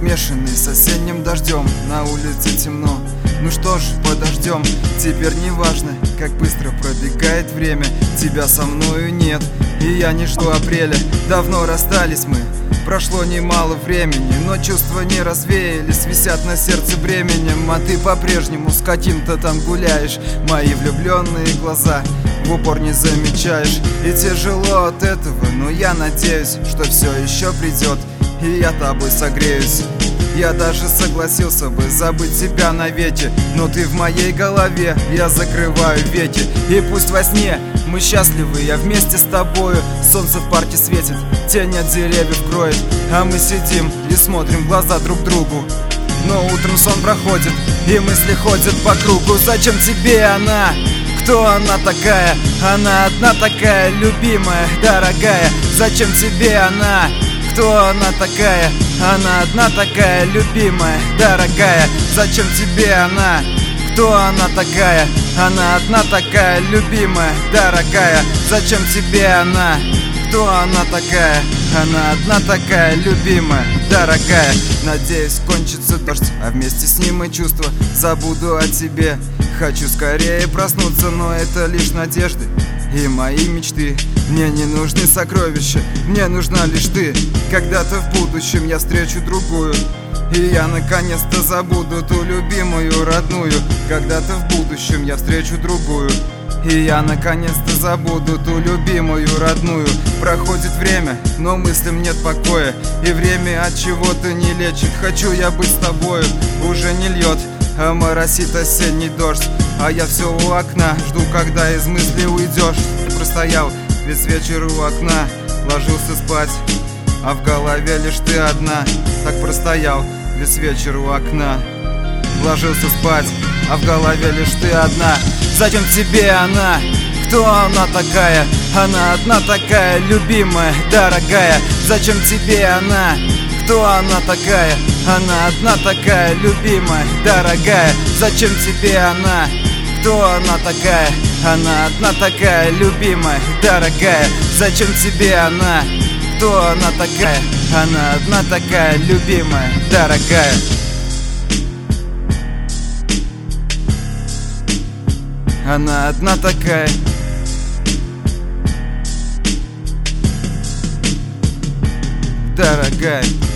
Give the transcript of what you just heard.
смешанный с осенним дождем. На улице темно, ну что ж, подождем. Теперь не важно, как быстро пробегает время. Тебя со мною нет, и я не жду апреля. Давно расстались мы, прошло немало времени, но чувства не развеялись, висят на сердце бременем. А ты по-прежнему с каким-то там гуляешь. Мои влюбленные глаза в упор не замечаешь. И тяжело от этого, но я надеюсь, что все еще придет, и я тобой согреюсь. Я даже согласился бы забыть тебя навеки, но ты в моей голове, я закрываю веки. И пусть во сне мы счастливы, я вместе с тобою. Солнце в парке светит, тень от деревьев кроет, а мы сидим и смотрим в глаза друг другу. Но утром сон проходит, и мысли ходят по кругу. Зачем тебе она? Кто она такая? Она одна такая, любимая, дорогая. Зачем тебе она? Кто она такая? Она одна такая, любимая, дорогая. Зачем тебе она? Кто она такая? Она одна такая, любимая, дорогая. Зачем тебе она? Кто она такая? Она одна такая, любимая, дорогая. Надеюсь, кончится дождь, а вместе с ним и чувства. Забуду о тебе. Хочу скорее проснуться, но это лишь надежды и мои мечты. Мне не нужны сокровища, мне нужна лишь ты. Когда-то в будущем я встречу другую, и я наконец-то забуду ту любимую, родную. Когда-то в будущем я встречу другую, и я наконец-то забуду ту любимую, родную. Проходит время, но мыслям нет покоя, и время от чего-то не лечит. Хочу я быть с тобою, уже не льет, а моросит осенний дождь. А я все у окна, жду, когда из мысли уйдешь. Ты простоял весь вечер у окна, ложился спать, а в голове лишь ты одна. Так простоял весь вечер у окна, ложился спать, а в голове лишь ты одна. Зачем тебе она? Кто она такая? Она одна такая, любимая, дорогая. Зачем тебе она? Кто она такая? Она одна такая, любимая, дорогая. Зачем тебе она? Кто она такая? Она одна такая, любимая, дорогая. Зачем тебе она? Кто она такая? Она одна такая, любимая, дорогая. Она одна такая. Дорогая.